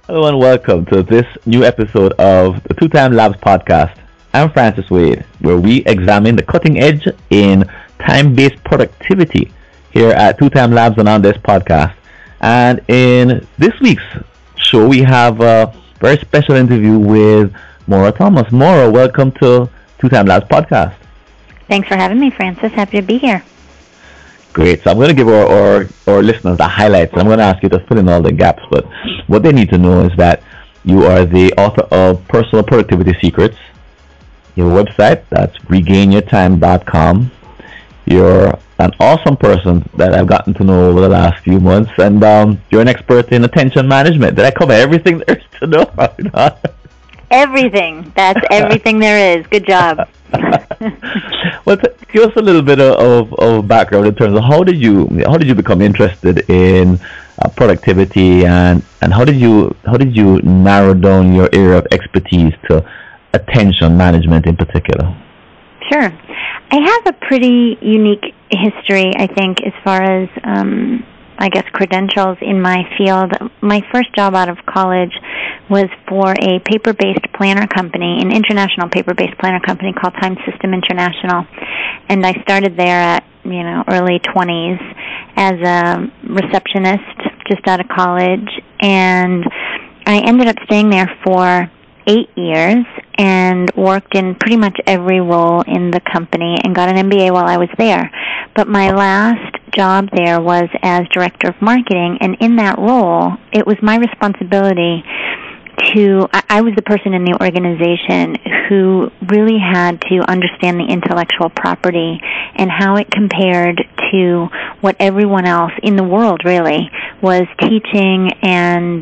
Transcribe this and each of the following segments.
Hello and welcome to this new episode of the Two Time Labs podcast. I'm Francis Wade, where we examine the cutting edge in time-based productivity here at Two Time Labs and on this podcast. And in this week's show, we have a very special interview with Maura Thomas. Maura, welcome to Two Time Labs podcast. Thanks for having me, Francis. Happy to be here. Great. So I'm going to give our listeners the highlights. I'm going to ask you to fill in all the gaps, but what they need to know is that you are the author of Personal Productivity Secrets, your website, that's regainyourtime.com. You're an awesome person that I've gotten to know over the last few months, and you're an expert in attention management. Did I cover everything there is to know? Everything. That's everything there is. Good job. Well, give us a little bit of background in terms of how did you become interested in productivity, and how did you narrow down your area of expertise to attention management in particular? Sure. I have a pretty unique history, I think, as far as credentials in my field. My first job out of college was for a paper-based planner company, an international paper-based planner company called Time System International. And I started there at, early 20s as a receptionist just out of college. And I ended up staying there for 8 years and worked in pretty much every role in the company and got an MBA while I was there. But my last job there was as director of marketing, and in that role, it was my responsibility I was the person in the organization who really had to understand the intellectual property and how it compared to what everyone else in the world really was teaching and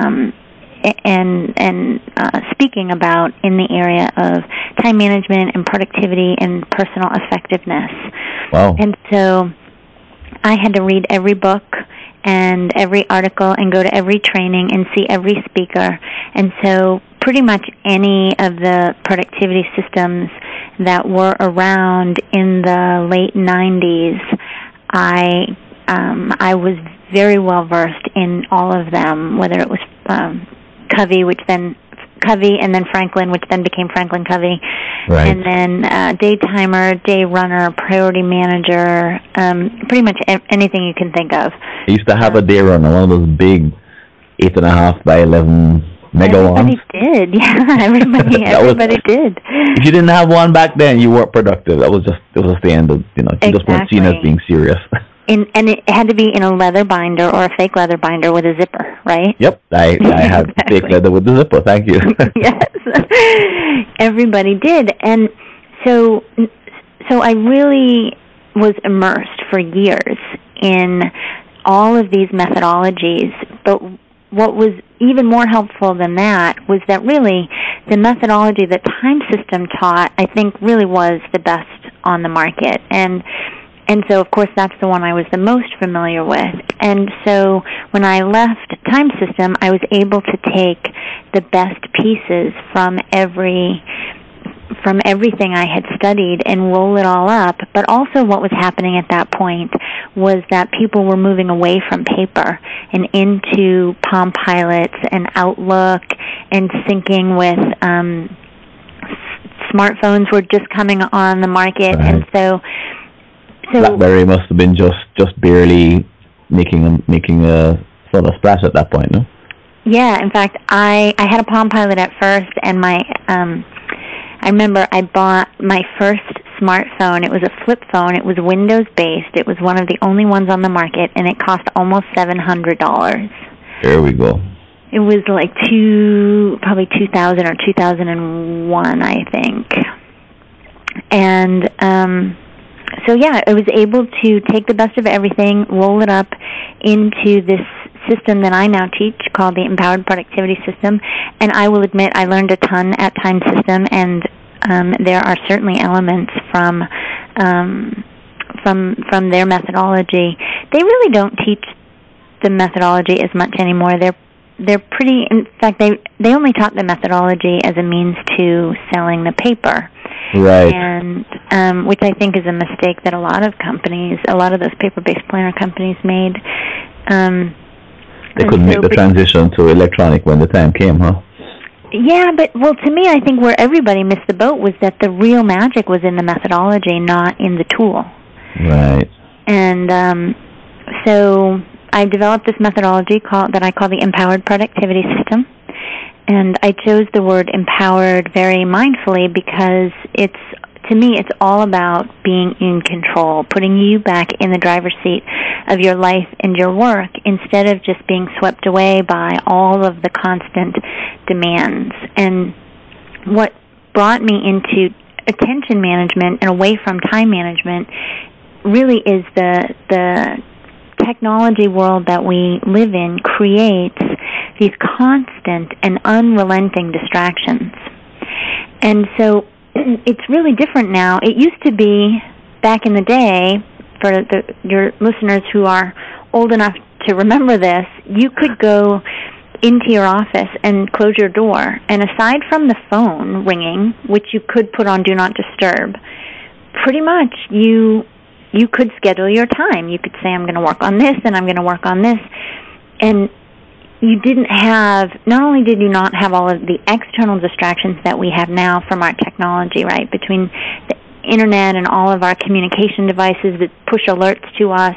speaking about in the area of time management and productivity and personal effectiveness. Wow. And so I had to read every book and every article and go to every training and see every speaker. And so pretty much any of the productivity systems that were around in the late 90s, I was very well versed in all of them, whether it was Covey, and then Franklin, which then became Franklin Covey, right. And then Daytimer, Day Runner, Priority Manager, pretty much anything you can think of. I used to have a Day Runner, one of those big 8.5 by 11 mega ones. Everybody did, yeah. Everybody did. If you didn't have one back then, you weren't productive. It was just the end of, you just weren't seen as being serious. And it had to be in a leather binder or a fake leather binder with a zipper, right? Yep, I have fake leather with the zipper. Thank you. Yes, everybody did, and so I really was immersed for years in all of these methodologies. But what was even more helpful than that was that really the methodology that Time System taught, I think, really was the best on the market, and so, of course, that's the one I was the most familiar with. And so when I left Time System, I was able to take the best pieces from everything I had studied and roll it all up. But also what was happening at that point was that people were moving away from paper and into Palm Pilots and Outlook and syncing with smartphones were just coming on the market. Right. And so BlackBerry must have been just barely making a sort of splash at that point, no? Yeah, in fact, I had a Palm Pilot at first, and I remember I bought my first smartphone. It was a flip phone. It was Windows-based. It was one of the only ones on the market, and it cost almost $700. There we go. It was like probably 2000 or 2001, I think. And so yeah, I was able to take the best of everything, roll it up into this system that I now teach called the Empowered Productivity System. And I will admit I learned a ton at Time System, and there are certainly elements from their methodology. They really don't teach the methodology as much anymore. They're pretty, in fact, they only taught the methodology as a means to selling the paper. Right. And which I think is a mistake that a lot of those paper-based planner companies made. They couldn't make the transition to electronic when the time came, huh? Yeah, but, well, to me, I think where everybody missed the boat was that the real magic was in the methodology, not in the tool. Right. And so I developed this methodology that I call the Empowered Productivity System. And I chose the word empowered very mindfully because to me, it's all about being in control, putting you back in the driver's seat of your life and your work instead of just being swept away by all of the constant demands. And what brought me into attention management and away from time management really is the technology world that we live in creates these constant and unrelenting distractions. And so it's really different now. It used to be, back in the day, for your listeners who are old enough to remember this, you could go into your office and close your door, and aside from the phone ringing, which you could put on Do Not Disturb, pretty much you could schedule your time. You could say, I'm going to work on this, and I'm going to work on this. And you not only did you not have all of the external distractions that we have now from our technology, right, between the internet and all of our communication devices that push alerts to us,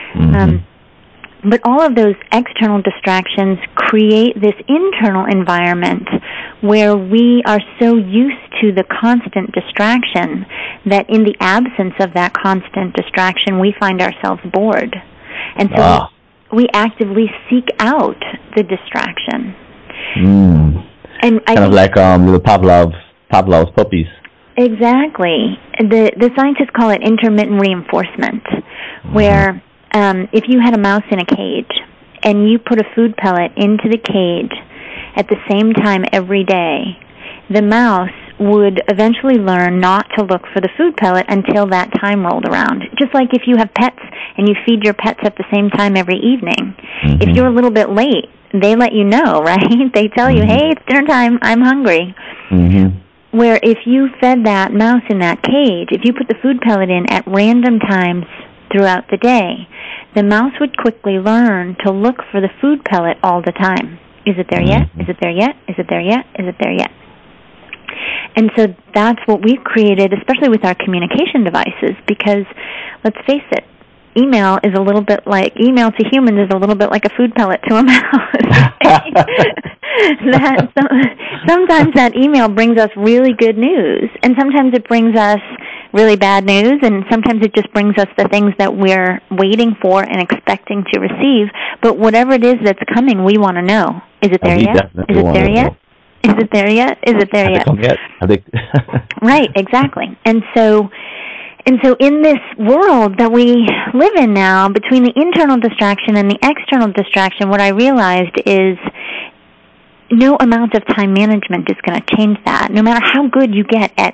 but all of those external distractions create this internal environment where we are so used to the constant distraction that in the absence of that constant distraction, we find ourselves bored. And so we actively seek out the distraction. And kind of like little Pavlov's puppies. Exactly. The scientists call it intermittent reinforcement, where if you had a mouse in a cage and you put a food pellet into the cage at the same time every day, the mouse would eventually learn not to look for the food pellet until that time rolled around. Just like if you have pets and you feed your pets at the same time every evening. If you're a little bit late, they let you know, right? They tell you, hey, it's dinner time, I'm hungry. Where if you fed that mouse in that cage, if you put the food pellet in at random times throughout the day, the mouse would quickly learn to look for the food pellet all the time. Is it there yet? Is it there yet? Is it there yet? Is it there yet? And so that's what we've created, especially with our communication devices, because let's face it, email to humans is a little bit like a food pellet to a mouse. Sometimes that email brings us really good news, and sometimes it brings us really bad news, and sometimes it just brings us the things that we're waiting for and expecting to receive. But whatever it is that's coming, we want to know. Is it there yet? Is it there yet? Is it there yet? Is it there yet? Right, exactly. And so in this world that we live in now, between the internal distraction and the external distraction, what I realized is no amount of time management is going to change that. No matter how good you get at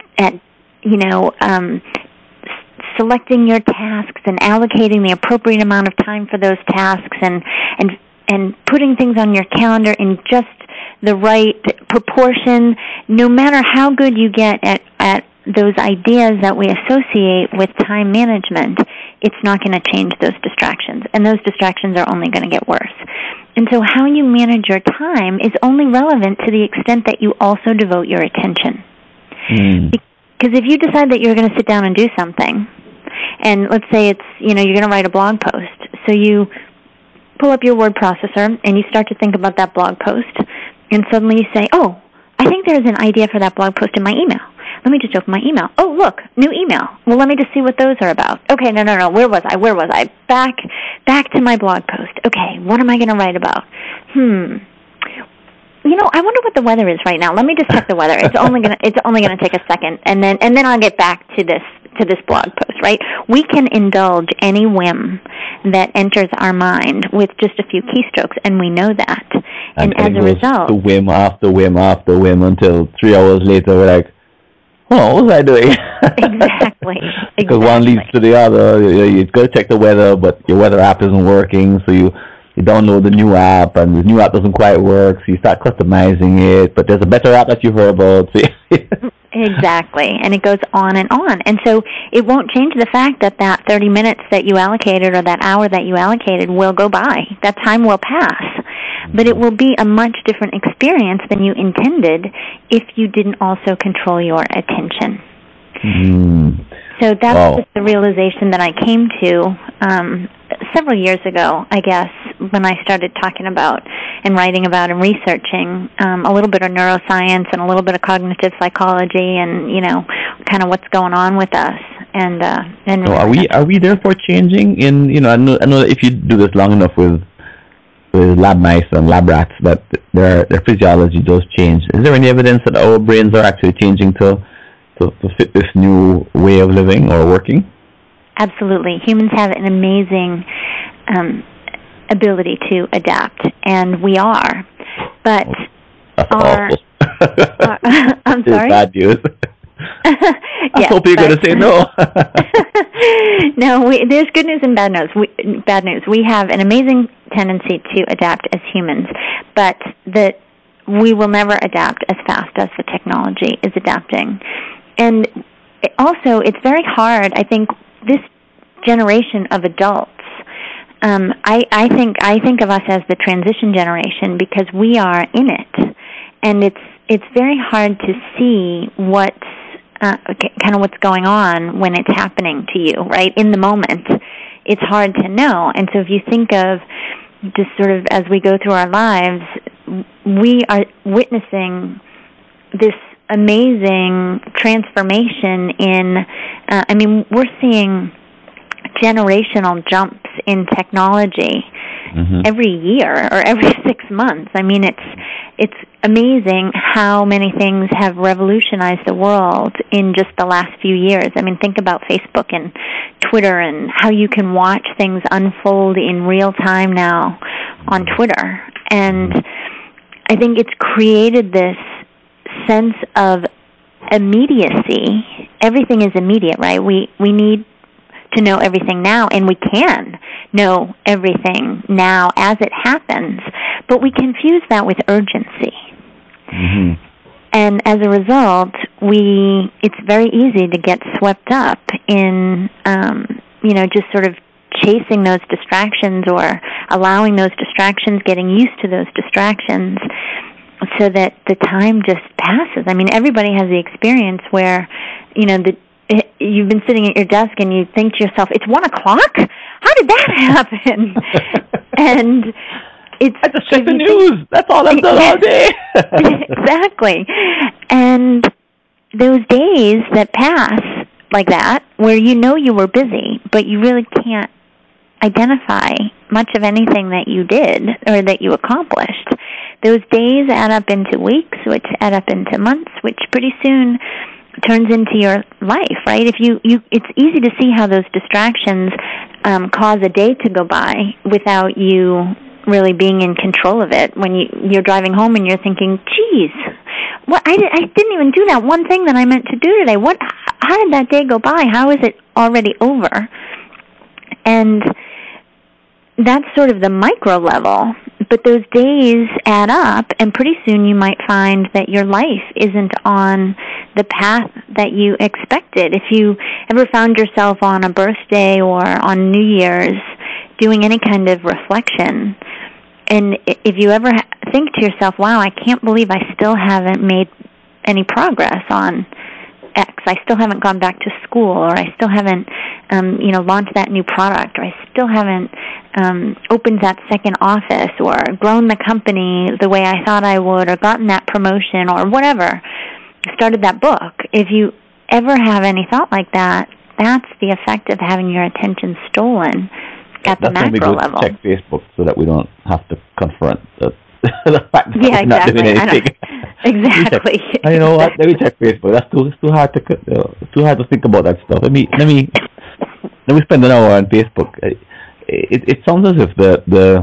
selecting your tasks and allocating the appropriate amount of time for those tasks and putting things on your calendar in just the right proportion, no matter how good you get at those ideas that we associate with time management, it's not going to change those distractions. And those distractions are only going to get worse. And so how you manage your time is only relevant to the extent that you also devote your attention. Because if you decide that you're going to sit down and do something, and let's say it's, you're going to write a blog post, so you pull up your word processor and you start to think about that blog post, and suddenly you say, oh, I think there's an idea for that blog post in my email. Let me just open my email. Oh, look, new email. Well, let me just see what those are about. Okay, no. Where was I? Back to my blog post. Okay, what am I going to write about? I wonder what the weather is right now. Let me just check the weather. It's only gonna take a second, and then I'll get back to this blog post. Right? We can indulge any whim that enters our mind with just a few keystrokes, and we know that. And as a result, whim after whim after whim until 3 hours later, we're like, oh, what was I doing? Exactly. Because one leads to the other. You've got to check the weather, but your weather app isn't working, so you download the new app, and the new app doesn't quite work, so you start customizing it, but there's a better app that you heard about. So Exactly, and it goes on and on. And so it won't change the fact that that 30 minutes that you allocated or that hour that you allocated will go by. That time will pass. But it will be a much different experience than you intended if you didn't also control your attention. So that's just the realization that I came to several years ago, I guess, when I started talking about and writing about and researching a little bit of neuroscience and a little bit of cognitive psychology and, you know, kind of what's going on with us. And so are we therefore changing in, you know, I know that if you do this long enough with lab mice and lab rats that their physiology does change. Is there any evidence that our brains are actually changing to fit this new way of living or working? Absolutely. Humans have an amazing ability to adapt, and we are. But that's awful. I'm sorry? Bad news. I hope you're going to say no. No, there's good news and bad news. We have an amazing tendency to adapt as humans, but that we will never adapt as fast as the technology is adapting. And also, it's very hard, I think, this generation of adults, I think of us as the transition generation because we are in it, and it's very hard to see what's going on when it's happening to you, right? In the moment, it's hard to know. And so if you think of just sort of as we go through our lives, we are witnessing this amazing transformation in, we're seeing generational jumps in technology every year or every 6 months. I mean, it's amazing how many things have revolutionized the world in just the last few years. I mean, think about Facebook and Twitter and how you can watch things unfold in real time now on Twitter. And I think it's created this sense of immediacy. Everything is immediate, right? We need to know everything now, and we can know everything now as it happens, but we confuse that with urgency. And as a result, it's very easy to get swept up in, just sort of chasing those distractions or allowing those distractions, getting used to those distractions, so that the time just passes. I mean, everybody has the experience where, you've been sitting at your desk and you think to yourself, it's 1 o'clock? How did that happen? And I just check the news. That's all I've done all day. Exactly. And those days that pass like that, where you were busy, but you really can't identify much of anything that you did or that you accomplished, those days add up into weeks, which add up into months, which pretty soon turns into your life, right? It's easy to see how those distractions cause a day to go by without you really being in control of it. When you're driving home and you're thinking, geez, what, I didn't even do that one thing that I meant to do today. How did that day go by? How is it already over? And that's sort of the micro level. But those days add up, and pretty soon you might find that your life isn't on the path that you expected. If you ever found yourself on a birthday or on New Year's doing any kind of reflection, and if you ever think to yourself, wow, I can't believe I still haven't made any progress on X. I still haven't gone back to school, or I still haven't, launched that new product, or I still haven't opened that second office, or grown the company the way I thought I would, or gotten that promotion, or whatever, started that book. If you ever have any thought like that, that's the effect of having your attention stolen at the macro level. Check Facebook so that we don't have to confront the fact that we're not doing anything. Exactly. You know what? Let me check Facebook. It's too hard to think about that stuff. Let me spend an hour on Facebook. It sounds as if the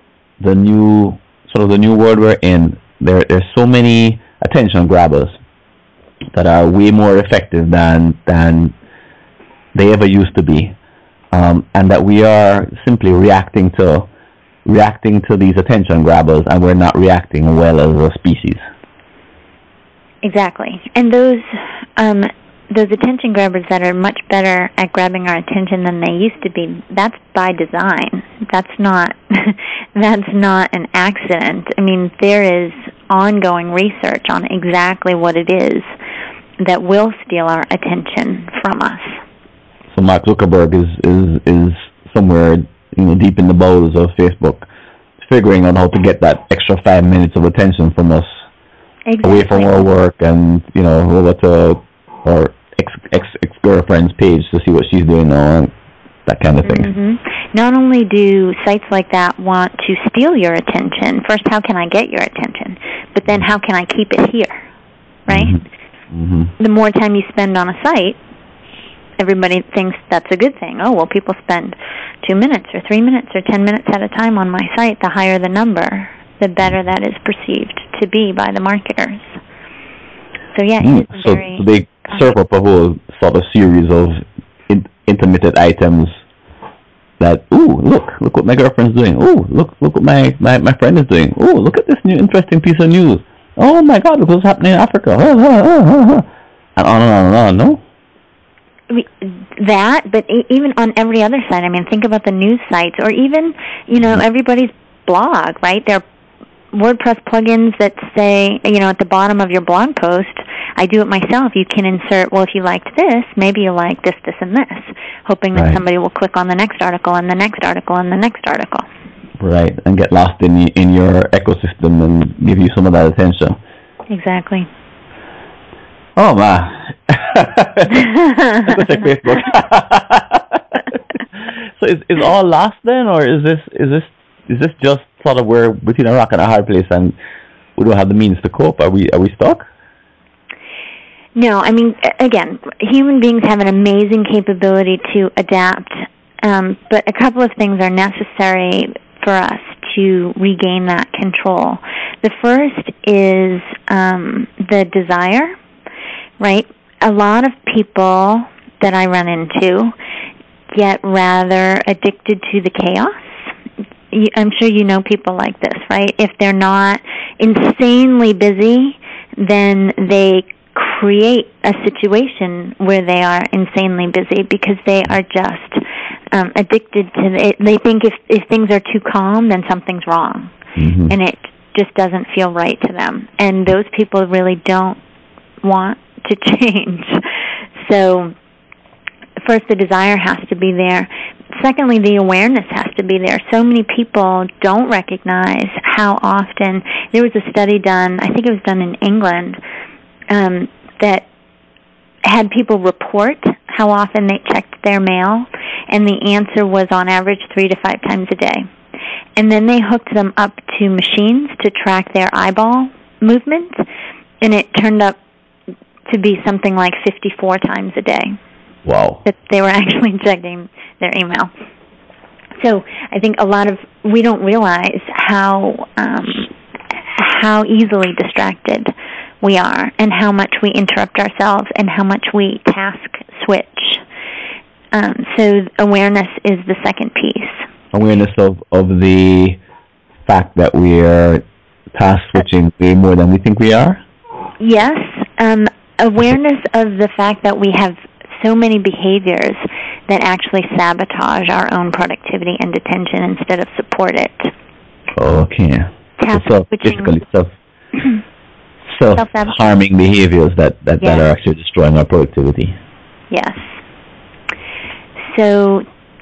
new world we're in, there's so many attention grabbers that are way more effective than they ever used to be, and that we are simply reacting to these attention grabbers, and we're not reacting well as a species. Exactly. And those those attention grabbers that are much better at grabbing our attention than they used to be, that's by design. That's not that's not an accident. I mean, there is ongoing research on exactly what it is that will steal our attention from us. So Mark Zuckerberg is somewhere, deep in the bowels of Facebook, figuring out how to get that extra 5 minutes of attention from us, away from our work, and over to our ex-girlfriend's page to see what she's doing now, that kind of thing. Mm-hmm. Not only do sites like that want to steal your attention, first, how can I get your attention? But then how can I keep it here, right? Mm-hmm. The more time you spend on a site, everybody thinks that's a good thing. Oh, well, people spend 2 minutes or 3 minutes or 10 minutes at a time on my site. The higher the number, the better that is perceived to be by the marketers. So, yeah, so they serve up a whole sort of series of intermittent items that, look what my girlfriend's doing. Look what my friend is doing. Look at this new interesting piece of news. Oh, my God, look what's happening in Africa. And on and on, no? That, but even on every other site. I mean, think about the news sites, or even, everybody's blog, right? There are WordPress plugins that say, at the bottom of your blog post, I do it myself. You can insert, well, if you liked this, maybe you like this, this, and this, hoping that somebody will click on the next article and the next article and the next article. Right, and get lost in your ecosystem and give you some of that attention. Exactly. Oh, man. Let's go check Facebook. So is all lost then, or is this just sort of we're between a rock and a hard place and we don't have the means to cope? Are we stuck? No, I mean, again, human beings have an amazing capability to adapt, but a couple of things are necessary for us to regain that control. The first is the desire, right? A lot of people that I run into get rather addicted to the chaos. I'm sure you know people like this, right? If they're not insanely busy, then they create a situation where they are insanely busy because they are just addicted to it. They think if things are too calm, then something's wrong. Mm-hmm. And it just doesn't feel right to them. And those people really don't want to change. So first, the desire has to be there. Secondly, the awareness has to be there. So many people don't recognize how often. There was a study done, I think it was done in England, that had people report how often they checked their mail, and the answer was on average 3 to 5 times a day. And then they hooked them up to machines to track their eyeball movement, and it turned up to be something like 54 times a day. Wow. That they were actually checking their email. So I think we don't realize how easily distracted we are, and how much we interrupt ourselves, and how much we task switch. So awareness is the second piece. Awareness of the fact that we are task switching way more than we think we are? Yes. Awareness of the fact that we have so many behaviors that actually sabotage our own productivity and attention instead of support it. Okay. Basically self-harming behaviors that are actually destroying our productivity. Yes. So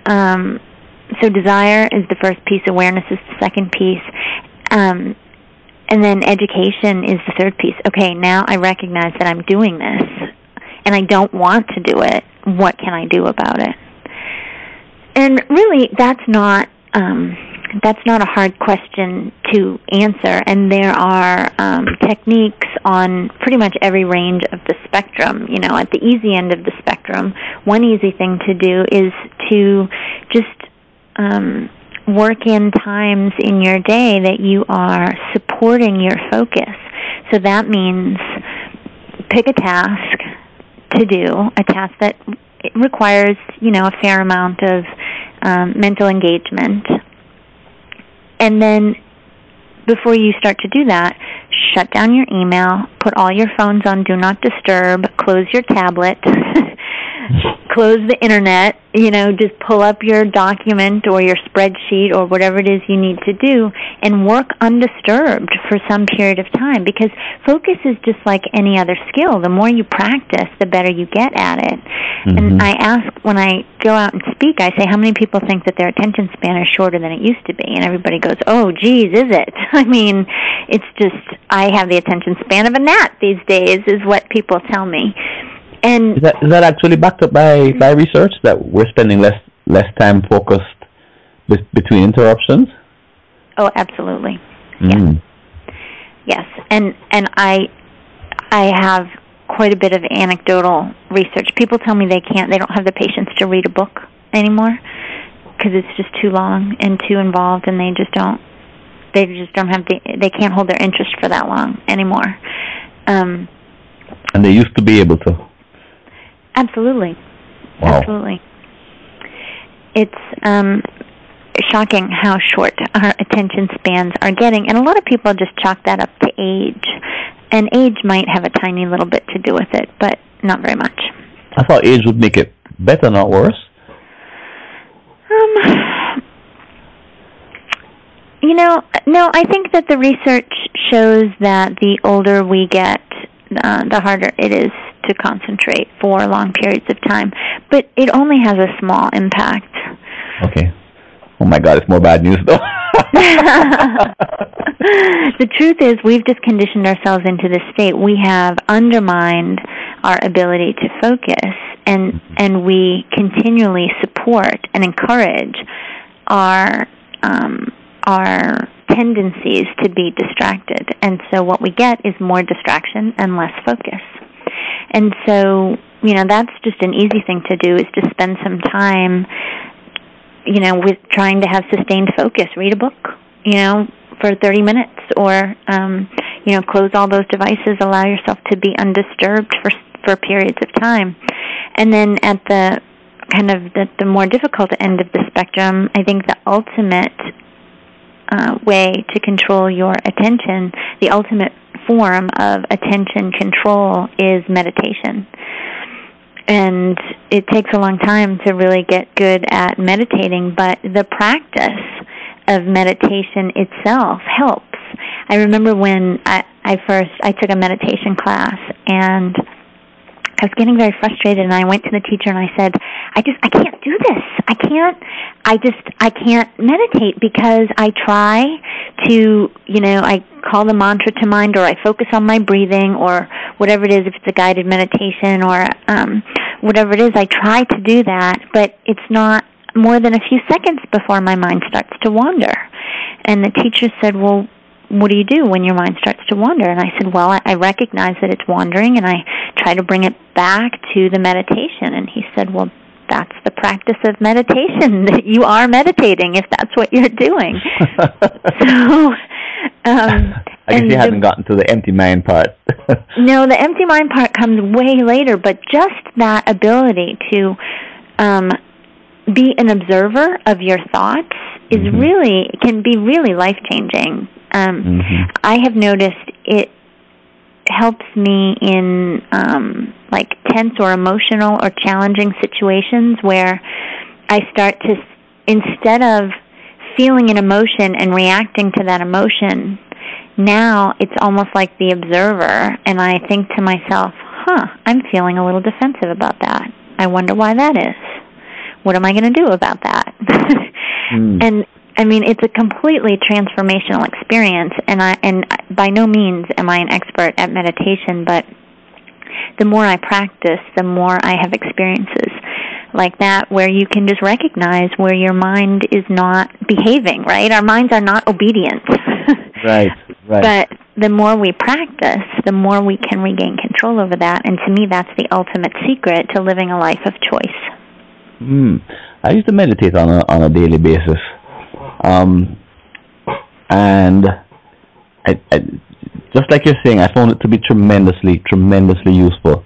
desire is the first piece, awareness is the second piece, and then education is the third piece. Okay, now I recognize that I'm doing this, and I don't want to do it. What can I do about it? And really, that's not a hard question to answer, and there are techniques on pretty much every range of the spectrum. At the easy end of the spectrum, one easy thing to do is to just work in times in your day that you are supporting your focus. So that means pick a task to do, a task that requires, a fair amount of mental engagement. And then before you start to do that, shut down your email, put all your phones on Do Not Disturb, close your tablet, close the internet, just pull up your document or your spreadsheet or whatever it is you need to do and work undisturbed for some period of time, because focus is just like any other skill. The more you practice, the better you get at it. Mm-hmm. And I ask, when I go out and speak, I say, how many people think that their attention span is shorter than it used to be? And everybody goes, oh, geez, is it? I mean, it's just, I have the attention span of a gnat these days, is what people tell me. And is that actually backed up by research, that we're spending less time focused between interruptions? Oh, absolutely. Yes. And I have quite a bit of anecdotal research. People tell me they don't have the patience to read a book anymore because it's just too long and too involved, and they can't hold their interest for that long anymore. And they used to be able to. Absolutely. Wow. Absolutely. It's shocking how short our attention spans are getting, and a lot of people just chalk that up to age. And age might have a tiny little bit to do with it, but not very much. I thought age would make it better, not worse. No, I think that the research shows that the older we get, the harder it is to concentrate for long periods of time. But it only has a small impact. Okay. Oh my God, it's more bad news though. The truth is, we've just conditioned ourselves into this state. We have undermined our ability to focus, and we continually support and encourage our tendencies to be distracted. And so what we get is more distraction and less focus. And so, that's just an easy thing to do, is to spend some time, with trying to have sustained focus. Read a book, for 30 minutes, or, close all those devices, allow yourself to be undisturbed for periods of time. And then at the kind of the more difficult end of the spectrum, I think the ultimate way to control your attention, the ultimate form of attention control, is meditation. And it takes a long time to really get good at meditating, but the practice of meditation itself helps. I remember when I took a meditation class, and I was getting very frustrated, and I went to the teacher and I said, I can't do this. I can't meditate, because I try to, I call the mantra to mind, or I focus on my breathing, or whatever it is, if it's a guided meditation, or whatever it is, I try to do that, but it's not more than a few seconds before my mind starts to wander. And the teacher said, well, what do you do when your mind starts to wander? And I said, well, I recognize that it's wandering, and I try to bring it back to the meditation. And he said, well, that's the practice of meditation. You are meditating if that's what you're doing. So, I guess you haven't gotten to the empty mind part. No, the empty mind part comes way later, but just that ability to be an observer of your thoughts is can be really life-changing. I have noticed it helps me in tense or emotional or challenging situations where I start to, instead of feeling an emotion and reacting to that emotion, now it's almost like the observer, and I think to myself, I'm feeling a little defensive about that. I wonder why that is. What am I going to do about that? And I mean, it's a completely transformational experience, and by no means am I an expert at meditation, but the more I practice, the more I have experiences like that where you can just recognize where your mind is not behaving, right? Our minds are not obedient. Right. But the more we practice, the more we can regain control over that, and to me that's the ultimate secret to living a life of choice. I used to meditate on a daily basis. And I just like you're saying, I found it to be tremendously useful.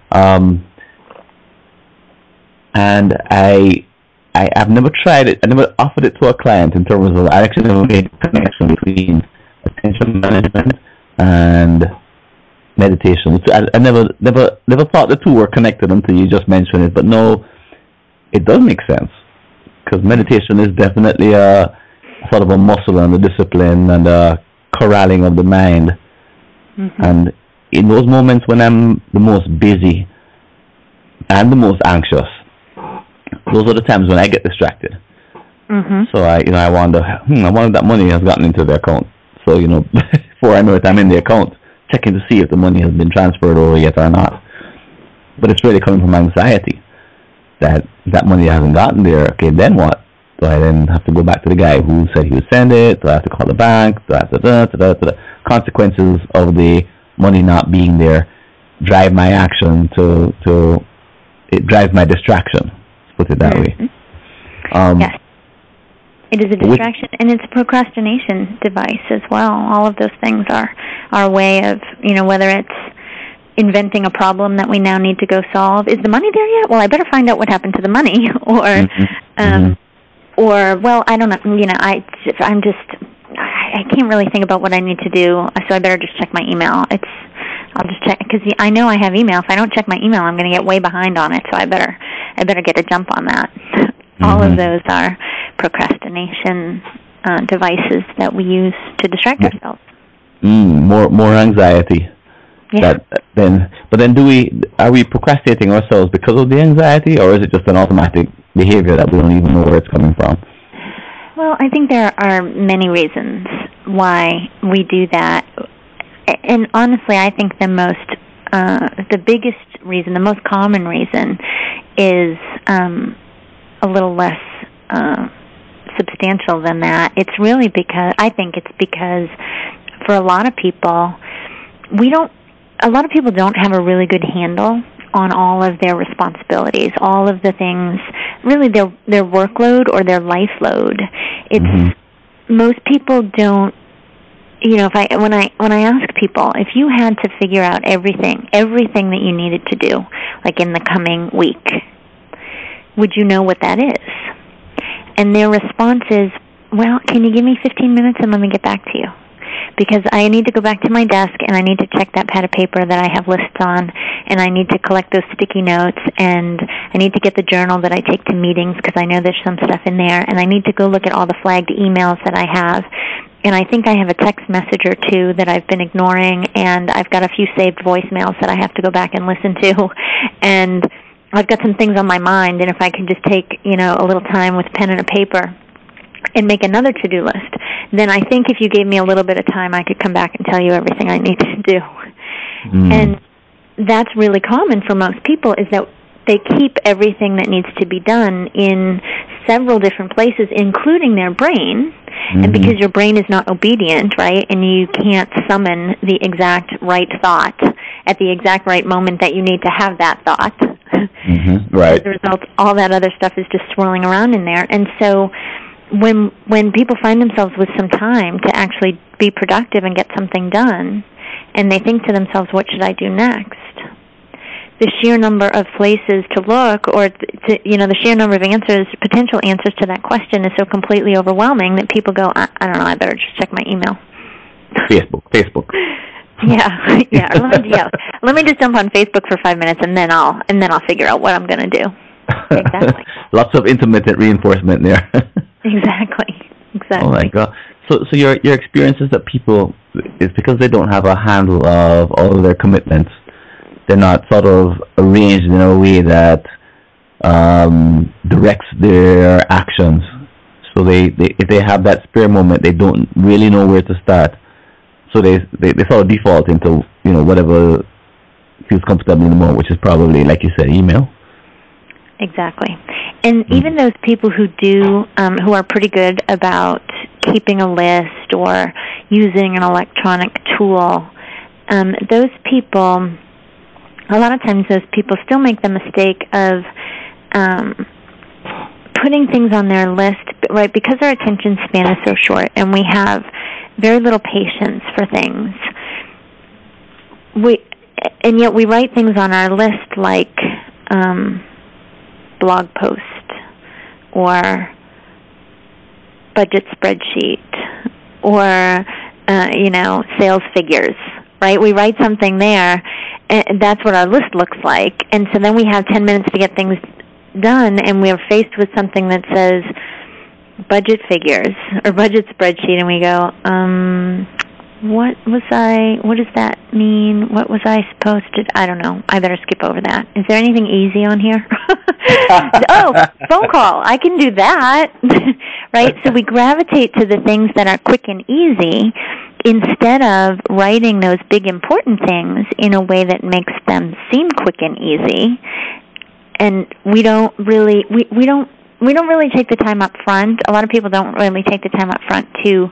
And I've never tried it. I never offered it to a client in terms of, I actually never made a connection between attention management and meditation. I never thought the two were connected until you just mentioned it. But no, it does make sense, because meditation is definitely a sort of a muscle and a discipline and a corralling of the mind. Mm-hmm. And in those moments when I'm the most busy and the most anxious, those are the times when I get distracted. Mm-hmm. So I wonder, I wonder if that money has gotten into the account. So, before I know it, I'm in the account, checking to see if the money has been transferred over yet or not. But it's really coming from anxiety that money hasn't gotten there. Okay, then what? Do I then have to go back to the guy who said he would send it? Do I have to call the bank? Do I have to the consequences of the money not being there drive my action to it drives my distraction. Let's put it that mm-hmm. way. Yes. It is a distraction, and it's a procrastination device as well. All of those things are our way of, whether it's inventing a problem that we now need to go solve. Is the money there yet? Well, I better find out what happened to the money. Or, mm-hmm. Or, well, I don't know. I can't really think about what I need to do, so I better just check my email. I'll just check, because I know I have email. If I don't check my email, I'm going to get way behind on it. So I better get a jump on that. Mm-hmm. All of those are procrastination devices that we use to distract ourselves. More anxiety. Yeah. But then are we procrastinating ourselves because of the anxiety, or is it just an automatic behavior that we don't even know where it's coming from? Well, I think there are many reasons why we do that. And honestly, I think the biggest reason, the most common reason, is a little less substantial than that. It's really because for a lot of people, a lot of people don't have a really good handle on all of their responsibilities, all of the things, really their workload or their life load. It's mm-hmm. most people don't. When I ask people, if you had to figure out everything that you needed to do, like in the coming week, would you know what that is? And their response is, well, can you give me 15 minutes and let me get back to you? Because I need to go back to my desk and I need to check that pad of paper that I have lists on, and I need to collect those sticky notes, and I need to get the journal that I take to meetings because I know there's some stuff in there, and I need to go look at all the flagged emails that I have. And I think I have a text message or two that I've been ignoring, and I've got a few saved voicemails that I have to go back and listen to, and I've got some things on my mind, and if I can just take, a little time with pen and a paper and make another to-do list, then I think if you gave me a little bit of time, I could come back and tell you everything I need to do. And that's really common for most people, is that they keep everything that needs to be done in several different places, including their brain. Mm-hmm. And because your brain is not obedient, right, and you can't summon the exact right thought at the exact right moment that you need to have that thought. Mm-hmm. Right. As a result, all that other stuff is just swirling around in there. And so when people find themselves with some time to actually be productive and get something done, and they think to themselves, what should I do next? The sheer number of places to look, or the sheer number of potential answers to that question is so completely overwhelming that people go, I don't know, I better just check my email. Facebook. Yeah. Let me just jump on Facebook for 5 minutes, and then I'll figure out what I'm going to do. Exactly. Lots of intermittent reinforcement there. Exactly. Oh my God. So your experience is that people, is because they don't have a handle of all of their commitments, they're not sort of arranged in a way that directs their actions. So if they have that spare moment, they don't really know where to start. So they sort of default into whatever feels comfortable in the moment, which is probably, like you said, email. Exactly. And even those people who who are pretty good about keeping a list or using an electronic tool, those people, a lot of times those people still make the mistake of putting things on their list, right, because our attention span is so short and we have very little patience for things. And yet we write things on our list like blog post or budget spreadsheet or sales figures right? We write something there, and that's what our list looks like. And so then we have 10 minutes to get things done, and we're faced with something that says budget figures or budget spreadsheet, and we go, what does that mean? What was I supposed to, I don't know. I better skip over that. Is there anything easy on here? Oh, phone call. I can do that. Right? So we gravitate to the things that are quick and easy instead of writing those big important things in a way that makes them seem quick and easy. And we don't really take the time up front. A lot of people don't really take the time up front to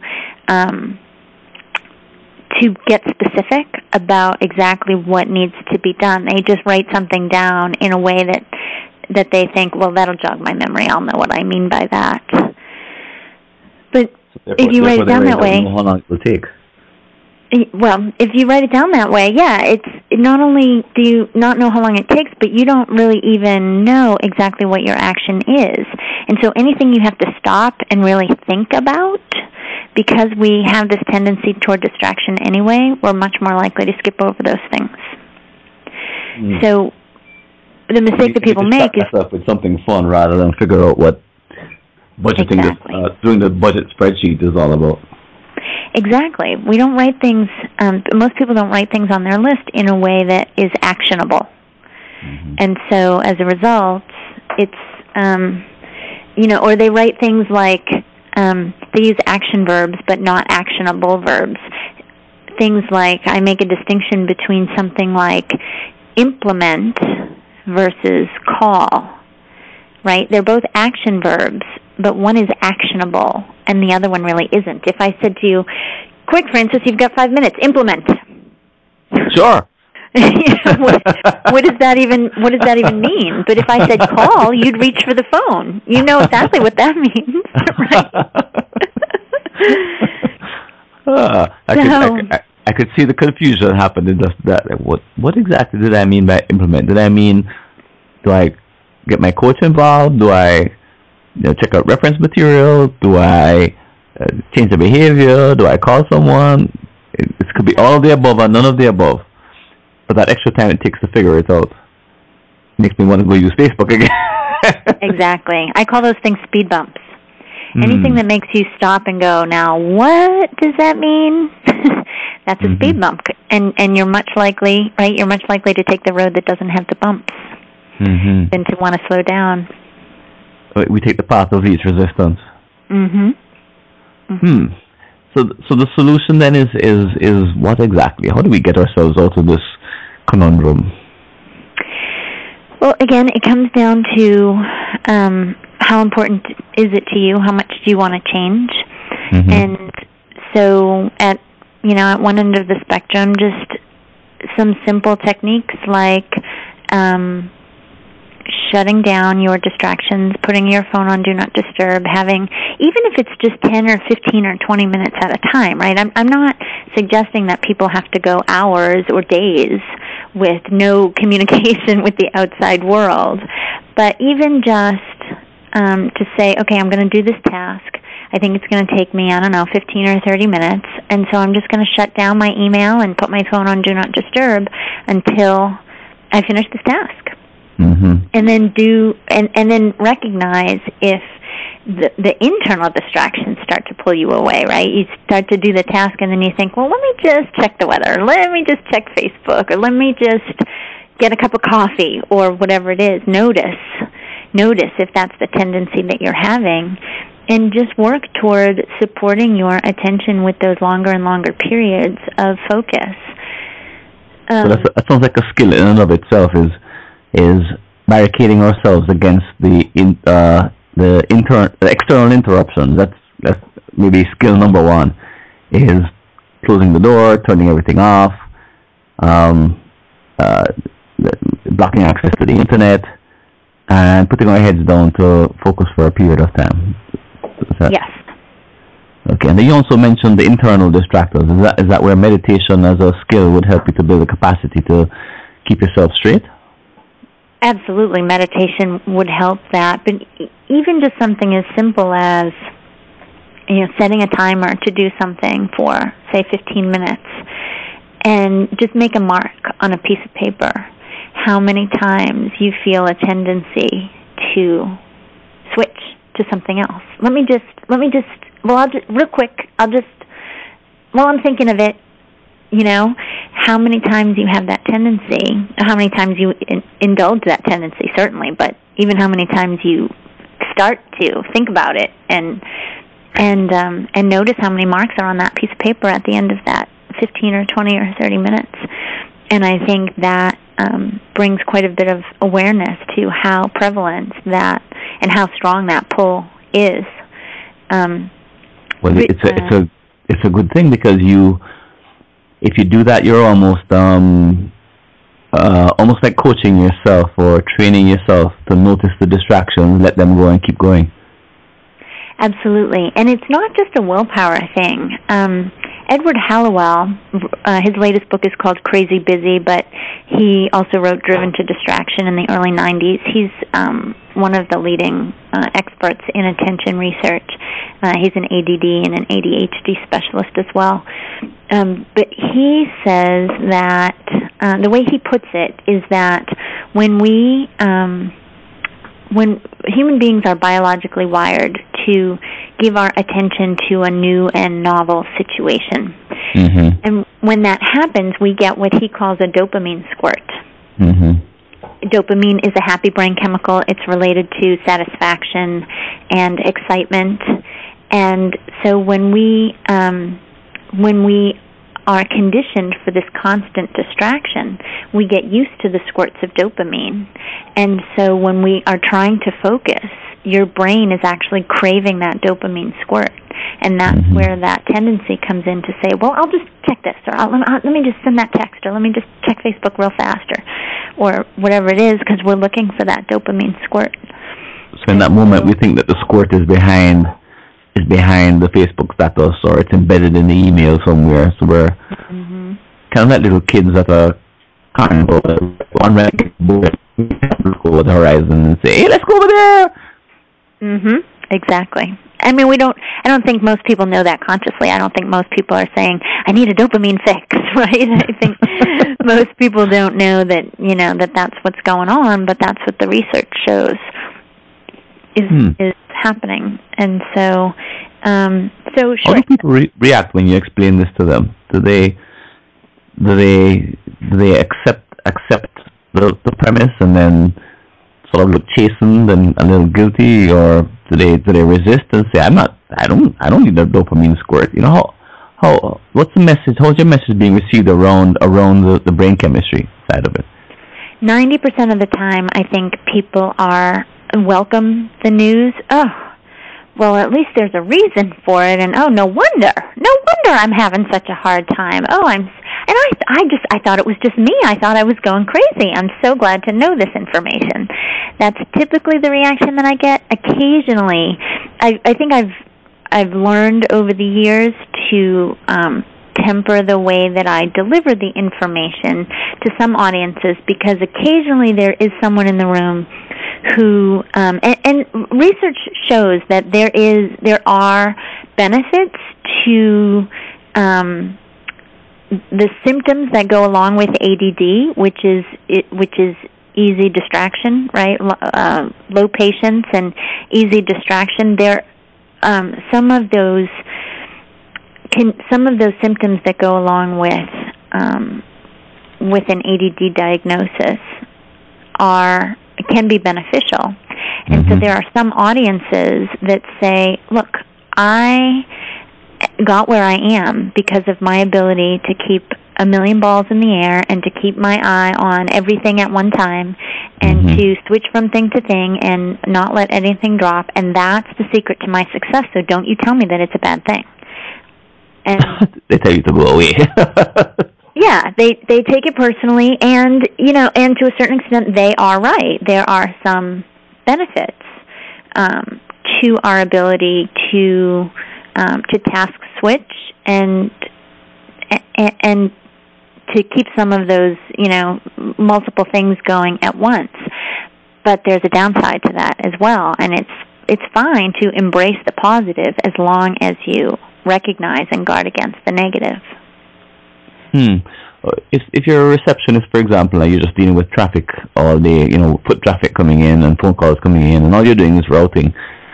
get specific about exactly what needs to be done. They just write something down in a way that they think, well, that'll jog my memory. I'll know what I mean by that. But if you write it down that way, how long it will take? Well, if you write it down that way, yeah, it's not only do you not know how long it takes, but you don't really even know exactly what your action is. And so anything you have to stop and really think about, because we have this tendency toward distraction anyway, we're much more likely to skip over those things. So the mistake that people make is with something fun rather than figure out what budgeting, doing the budget spreadsheet is all about. Exactly. We don't write things, most people don't write things on their list in a way that is actionable. And so as a result, it's, or they write things like, they use action verbs but not actionable verbs. Things like, I make a distinction between something like implement versus call, right? They're both action verbs, but one is actionable and the other one really isn't. If I said to you, quick, Francis, you've got 5 minutes, implement. Sure. What does that even mean? But if I said call, you'd reach for the phone. You know exactly what that means, right? I could see the confusion happen in just that. What exactly did I mean by implement? Did I mean, do I get my coach involved? Do I check out reference material? Do I change the behavior? Do I call someone? It could be all of the above or none of the above. But that extra time it takes to figure it out makes me want to go use Facebook again. Exactly. I call those things speed bumps. Anything that makes you stop and go, now what does that mean? That's a speed bump. And you're much likely, right, you're much likely to take the road that doesn't have the bumps than to want to slow down. We take the path of least resistance. So the solution then is what exactly? How do we get ourselves out of this conundrum? Well, again, it comes down to how important is it to you? How much do you want to change? And so at one end of the spectrum, just some simple techniques like shutting down your distractions, putting your phone on Do Not Disturb, even if it's just 10 or 15 or 20 minutes at a time, right? I'm not suggesting that people have to go hours or days with no communication with the outside world, but even just to say, okay, I'm going to do this task. I think it's going to take me, 15 or 30 minutes, and so I'm just going to shut down my email and put my phone on Do Not Disturb until I finish this task. And then and then recognize if the internal distractions start to pull you away, right? You start to do the task and then you think, well, let me just check the weather, let me just check Facebook, or let me just get a cup of coffee, or whatever it is. Notice if that's the tendency that you're having, and just work toward supporting your attention with those longer and longer periods of focus. So that sounds like a skill in and of itself, is barricading ourselves against the external interruptions. That's maybe skill number one, is closing the door, turning everything off, blocking access to the internet, and putting our heads down to focus for a period of time. Yes. Okay, and then you also mentioned the internal distractors. Is that where meditation as a skill would help you to build the capacity to keep yourself straight? Absolutely, meditation would help that. But even just something as simple as setting a timer to do something for, say, 15 minutes, and just make a mark on a piece of paper how many times you feel a tendency to switch to something else. While I'm thinking of it, how many times you have that tendency, how many times you indulge that tendency, certainly, but even how many times you start to think about it and notice how many marks are on that piece of paper at the end of that 15 or 20 or 30 minutes. And I think that brings quite a bit of awareness to how prevalent that and how strong that pull is. Well, it's a good thing, because if you do that, you're almost like coaching yourself or training yourself to notice the distractions, let them go, and keep going. Absolutely. And it's not just a willpower thing. Edward Hallowell, his latest book is called Crazy Busy, but he also wrote Driven to Distraction in the early 90s. He's one of the leading experts in attention research. He's an ADD and an ADHD specialist as well. But he says that the way he puts it is that when human beings are biologically wired to give our attention to a new and novel situation. Mm-hmm. And when that happens, we get what he calls a dopamine squirt. Mm-hmm. Dopamine is a happy brain chemical. It's related to satisfaction and excitement. And so when we are conditioned for this constant distraction, we get used to the squirts of dopamine. And so when we are trying to focus, your brain is actually craving that dopamine squirt. And that's mm-hmm. where that tendency comes in to say, well, I'll just check this, or let me just send that text, or let me just check Facebook real fast, or whatever it is, because we're looking for that dopamine squirt. So in that moment, we think that the squirt is behind the Facebook status, or it's embedded in the email somewhere. So we're mm-hmm. kind of like little kids that are carnival, one red board, go over the horizon and say, hey, let's go over there. Mhm. Exactly. I mean, I don't think most people know that consciously. I don't think most people are saying, I need a dopamine fix, right? I think most people don't know that, that that's what's going on, but that's what the research shows is happening. And so, sure. How do people react when you explain this to them? Do they accept the premise and then sort of look chastened and a little guilty, or do they resist and say, I don't need a dopamine squirt? What's the message? How's your message being received around the brain chemistry side of it? 90% of the time, I think people welcome the news. Oh, well, at least there's a reason for it, and no wonder I'm having such a hard time. I thought it was just me. I thought I was going crazy. I'm so glad to know this information. That's typically the reaction that I get. Occasionally, I think I've learned over the years to temper the way that I deliver the information to some audiences, because occasionally there is someone in the room who, and research shows that there are benefits to the symptoms that go along with ADD, which is easy distraction, right? Low patience and easy distraction. There, some of those symptoms that go along with an ADD diagnosis can be beneficial. And mm-hmm. so there are some audiences that say, look, I got where I am because of my ability to keep a million balls in the air and to keep my eye on everything at one time and mm-hmm. to switch from thing to thing and not let anything drop. And that's the secret to my success. So don't you tell me that it's a bad thing. And they tell you to go away. Yeah, they take it personally, and and to a certain extent, they are right. There are some benefits to our ability to task switch and to keep some of those multiple things going at once. But there's a downside to that as well, and it's fine to embrace the positive as long as you recognize and guard against the negative. if you're a receptionist, for example, and you're just dealing with traffic all day, foot traffic coming in and phone calls coming in, and all you're doing is routing,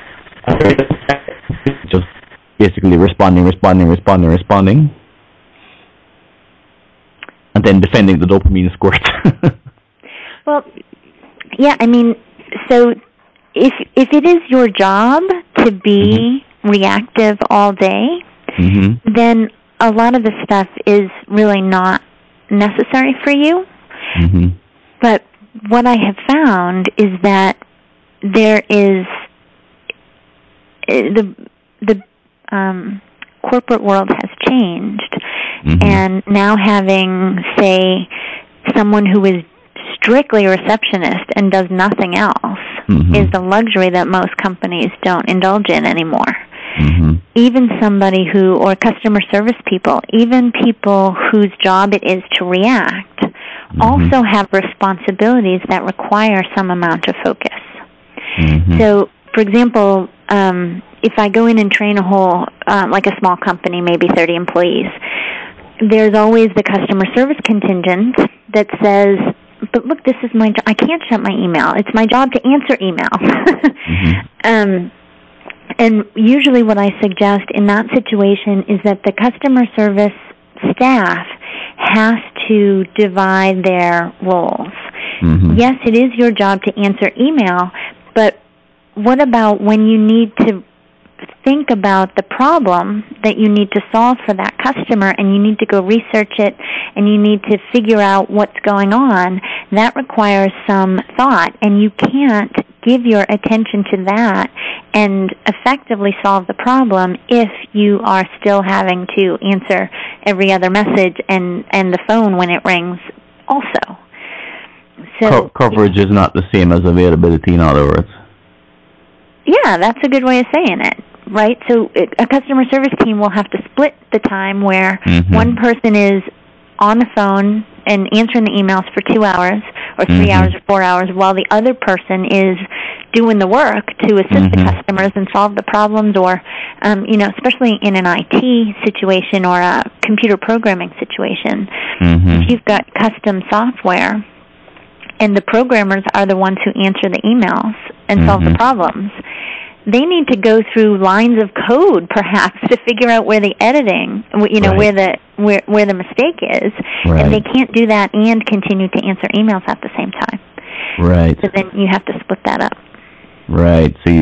just basically responding, and then defending the dopamine squirt. Well, yeah, I mean, so if it is your job to be reactive all day, then a lot of the stuff is really not necessary for you. But what I have found is that there is the corporate world has changed, and now having, say, someone who is strictly a receptionist and does nothing else is the luxury that most companies don't indulge in anymore. Even somebody or customer service people, even people whose job it is to react, also have responsibilities that require some amount of focus. So, for example, if I go in and train a whole, like a small company, maybe 30 employees, there's always the customer service contingent that says, but look, this is my job. I can't shut my email. It's my job to answer email. And usually what I suggest in that situation is that the customer service staff has to divide their roles. Yes, it is your job to answer email, but what about when you need to think about the problem that you need to solve for that customer, and you need to go research it, and you need to figure out what's going on? That requires some thought, and you can't give your attention to that and effectively solve the problem if you are still having to answer every other message and the phone when it rings also. So coverage is not the same as availability, in other words. Yeah, that's a good way of saying it, right? So a customer service team will have to split the time where one person is on the phone and answering the emails for 2 hours or 3 hours or 4 hours, while the other person is doing the work to assist the customers and solve the problems, or, especially in an IT situation or a computer programming situation. If you've got custom software and the programmers are the ones who answer the emails and solve the problems, they need to go through lines of code, perhaps, to figure out where the editing, where the mistake is, and they can't do that and continue to answer emails at the same time. Right. So then you have to split that up. Right. So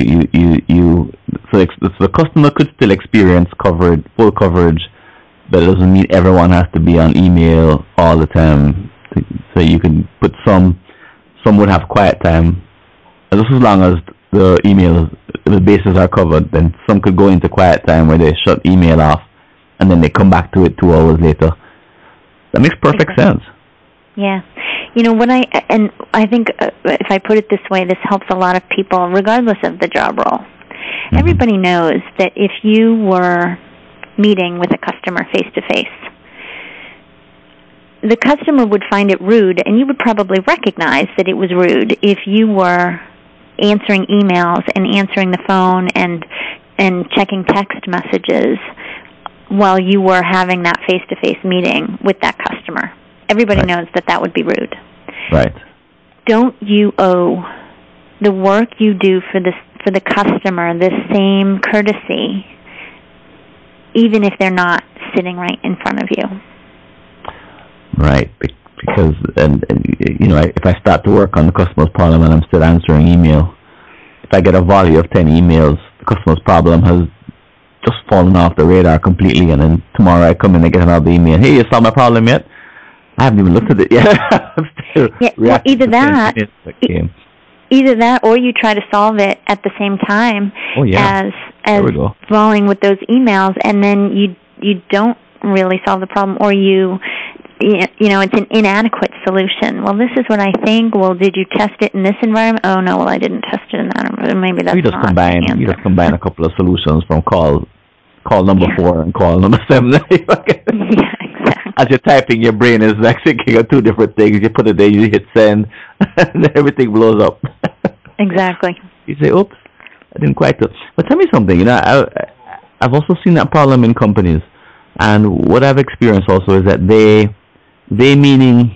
so the customer could still experience full coverage, but it doesn't mean everyone has to be on email all the time. So you can put some would have quiet time, just as long as the bases are covered. Then some could go into quiet time where they shut email off, and then they come back to it 2 hours later. That makes perfect sense. Yeah. I think if I put it this way, this helps a lot of people, regardless of the job role. Everybody knows that if you were meeting with a customer face-to-face, the customer would find it rude, and you would probably recognize that it was rude if you were answering emails and answering the phone and checking text messages while you were having that face-to-face meeting with that customer. Everybody knows that would be rude. Right. Don't you owe the work you do for the customer the same courtesy, even if they're not sitting right in front of you? Right, because if I start to work on the customer's problem and I'm still answering email, if I get a volley of 10 emails, the customer's problem has just fallen off the radar completely, and then tomorrow I come in and get another email. Hey, you solved my problem yet? I haven't even looked at it yet. I'm still either that, or you try to solve it at the same time as following with those emails, and then you don't really solve the problem, or it's an inadequate solution. Well, this is what I think. Well, did you test it in this environment? Oh, no, well, I didn't test it in that environment. Maybe that's not the answer. You just combine a couple of solutions from call number 4 and call number 7. Yeah, exactly. As you're typing, your brain is like thinking of 2 different things. You put it there, you hit send, and everything blows up. Exactly. You say, oops, I didn't quite do it. But tell me something. I've also seen that problem in companies. And what I've experienced also is that They meaning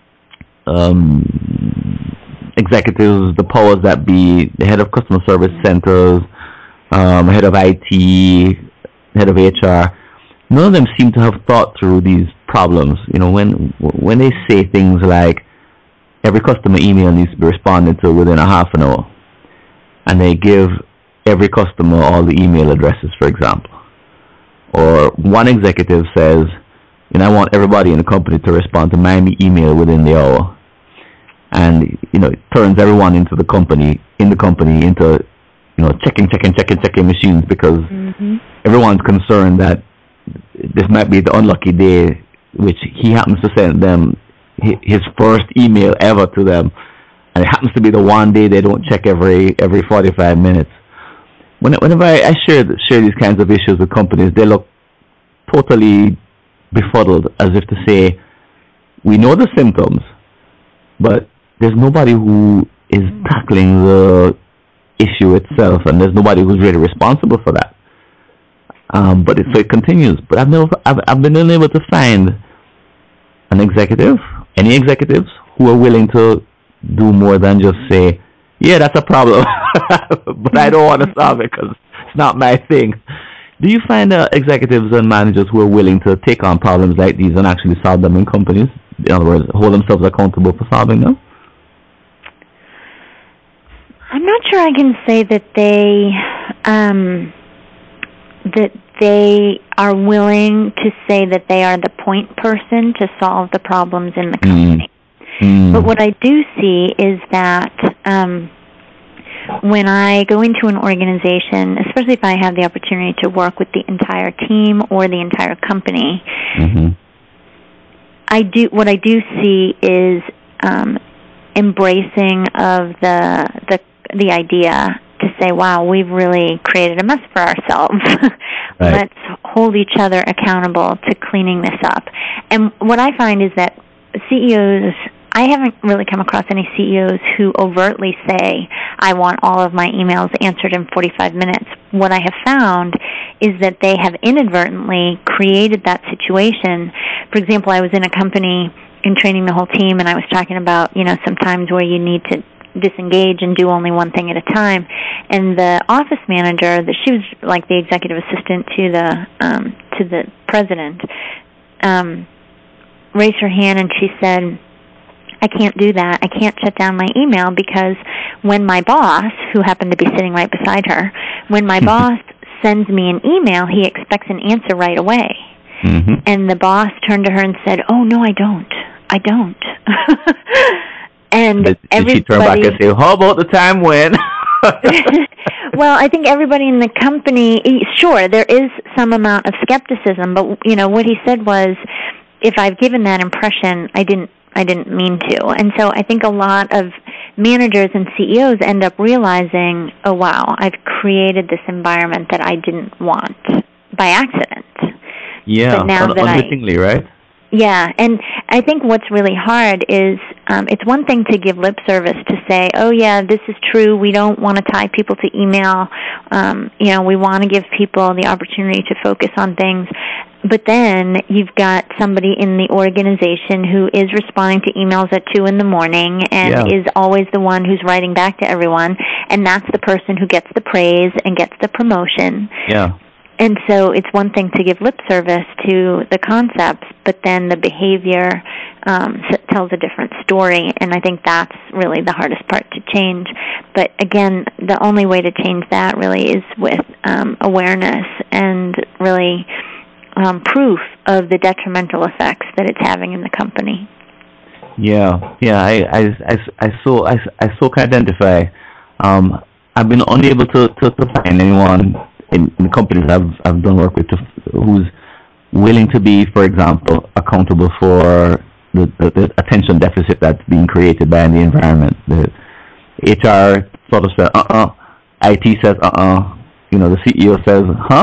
executives, the powers that be, the head of customer service centers, head of IT, head of HR. None of them seem to have thought through these problems. You know, when they say things like every customer email needs to be responded to within a half an hour, and they give every customer all the email addresses, for example. Or one executive says, you know, I want everybody in the company to respond to my email within the hour. And, you know, it turns everyone in the company into, you know, checking machines, because everyone's concerned that this might be the unlucky day which he happens to send them his first email ever to them, and it happens to be the one day they don't check every 45 minutes. Whenever I share these kinds of issues with companies, they look totally befuddled, as if to say, we know the symptoms, but there's nobody who is tackling the issue itself, and there's nobody who's really responsible for that. But it continues. But I've been unable to find any executives who are willing to do more than just say, yeah, that's a problem, but I don't want to solve it because it's not my thing. Do you find executives and managers who are willing to take on problems like these and actually solve them in companies? In other words, hold themselves accountable for solving them? I'm not sure I can say that they are willing to say that they are the point person to solve the problems in the company. But what I do see is that when I go into an organization, especially if I have the opportunity to work with the entire team or the entire company, what I do see is embracing of the idea to say, wow, we've really created a mess for ourselves. Right. Let's hold each other accountable to cleaning this up. And what I find is that CEOs, I haven't really come across any CEOs who overtly say, I want all of my emails answered in 45 minutes. What I have found is that they have inadvertently created that situation. For example, I was in a company in training the whole team, and I was talking about, you know, sometimes where you need to disengage and do only one thing at a time. And the office manager, she was like the executive assistant to the president, raised her hand and she said, I can't do that. I can't shut down my email because when my boss, who happened to be sitting right beside her, when my boss sends me an email, he expects an answer right away. And the boss turned to her and said, oh, no, I don't. And did she turn back and say, how about the time when? Well, I think everybody in the company, sure, there is some amount of skepticism, but, you know, what he said was, if I've given that impression, I didn't mean to. And so I think a lot of managers and CEOs end up realizing, oh, wow, I've created this environment that I didn't want by accident. Yeah, unwittingly, right? Yeah, and I think what's really hard is it's one thing to give lip service to say, oh, yeah, this is true. We don't want to tie people to email. You know, we want to give people the opportunity to focus on things. But then you've got somebody in the organization who is responding to emails at 2 in the morning and is always the one who's writing back to everyone, and that's the person who gets the praise and gets the promotion. Yeah. And so it's one thing to give lip service to the concepts, but then the behavior tells a different story, and I think that's really the hardest part to change. But again, the only way to change that really is with awareness and really proof of the detrimental effects that it's having in the company. Yeah, I so can identify. I've been unable to find anyone in the companies I've done work with who's willing to be, for example, accountable for the attention deficit that's being created by the environment. The HR sort of says, IT says, you know, the CEO says,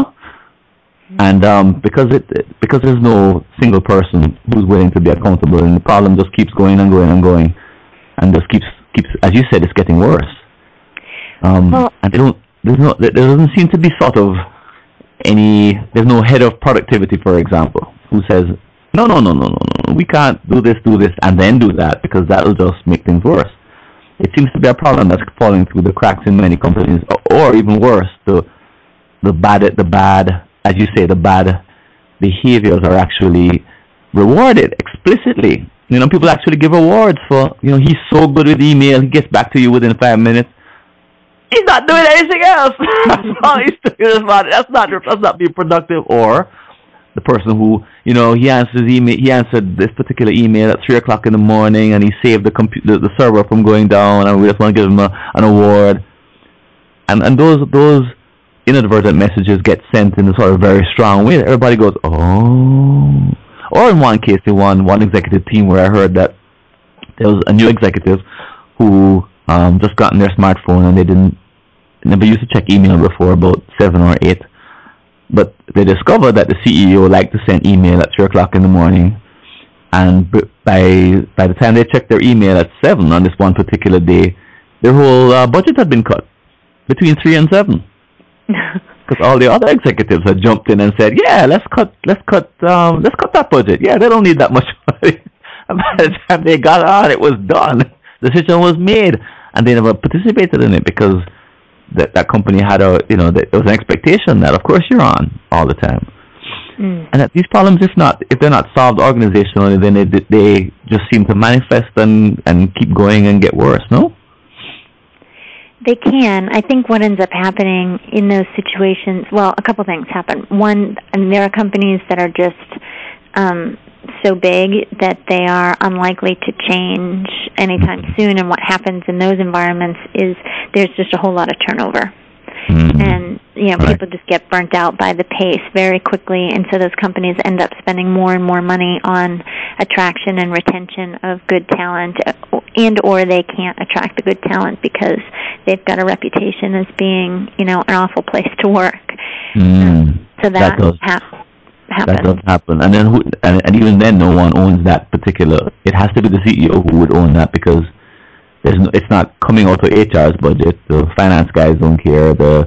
and because there's no single person who's willing to be accountable, and the problem just keeps going and going and going, and just keeps, as you said, it's getting worse. And there doesn't seem to be sort of there's no head of productivity, for example, who says, No. We can't do this, and then do that, because that'll just make things worse. It seems to be a problem that's falling through the cracks in many companies, or even worse, the bad, as you say, the bad behaviors are actually rewarded explicitly. People actually give awards for, he's so good with email, he gets back to you within 5 minutes. He's not doing anything else. That's all he's doing. That's not being productive. Or the person who, he answered this particular email at 3:00 in the morning, and he saved the server from going down, and we just want to give him an award. And those inadvertent messages get sent in a sort of very strong way. Everybody goes, oh. Or in one case, in one executive team where I heard that there was a new executive who just gotten their smartphone, and they never used to check email before, about 7 or 8. But they discovered that the CEO liked to send email at 3:00 in the morning, and by the time they checked their email at 7 on this one particular day, their whole budget had been cut between 3 and 7, because all the other executives had jumped in and said, "Yeah, let's cut that budget. Yeah, they don't need that much money." And by the time they got on, it was done. The decision was made, and they never participated in it because that company had there was an expectation that, of course, you're on all the time. And that these problems, if they're not solved organizationally, then they just seem to manifest and keep going and get worse. No? They can. I think what ends up happening in those situations, well, a couple things happen. One, there are companies that are just so big that they are unlikely to change anytime soon, and what happens in those environments is there's just a whole lot of turnover. And, people just get burnt out by the pace very quickly, and so those companies end up spending more and more money on attraction and retention of good talent, and or they can't attract the good talent because they've got a reputation as being, an awful place to work. So that happens. That does happen, and then and even then, no one owns that particular. It has to be the CEO who would own that, because it's not coming out of HR's budget. The finance guys don't care. The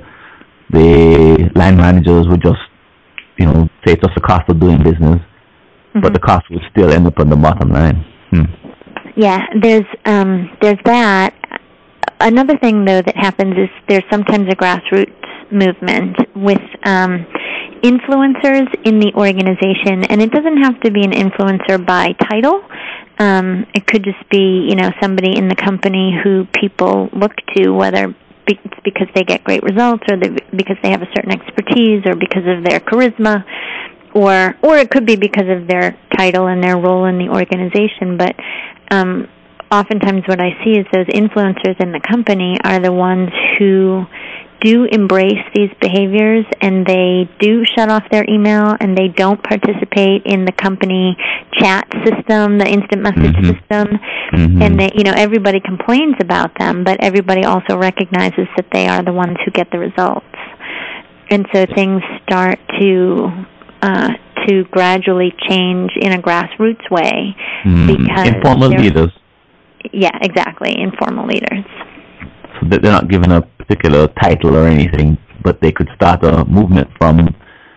line managers would just, say it's just the cost of doing business, but the cost would still end up on the bottom line. Yeah, there's that. Another thing, though, that happens is there's sometimes a grassroots movement with influencers in the organization, and it doesn't have to be an influencer by title. It could just be, somebody in the company who people look to, whether it's because they get great results, or because they have a certain expertise, or because of their charisma, or it could be because of their title and their role in the organization. But oftentimes what I see is those influencers in the company are the ones who do embrace these behaviors, and they do shut off their email, and they don't participate in the company chat system, the instant message system, and they, everybody complains about them, but everybody also recognizes that they are the ones who get the results. And so things start to gradually change in a grassroots way, because informal leaders. Yeah, exactly, informal leaders. So they're not given a particular title or anything, but they could start a movement from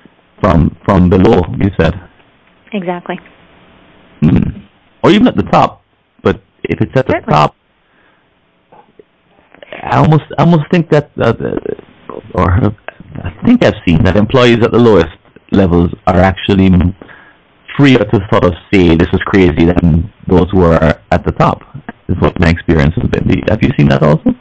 below, you said. Exactly. Or even at the top, but if it's at the top, I almost think that, or I think I've seen that employees at the lowest levels are actually freer to sort of say this is crazy than those who are at the top, is what my experience has been. Have you seen that also?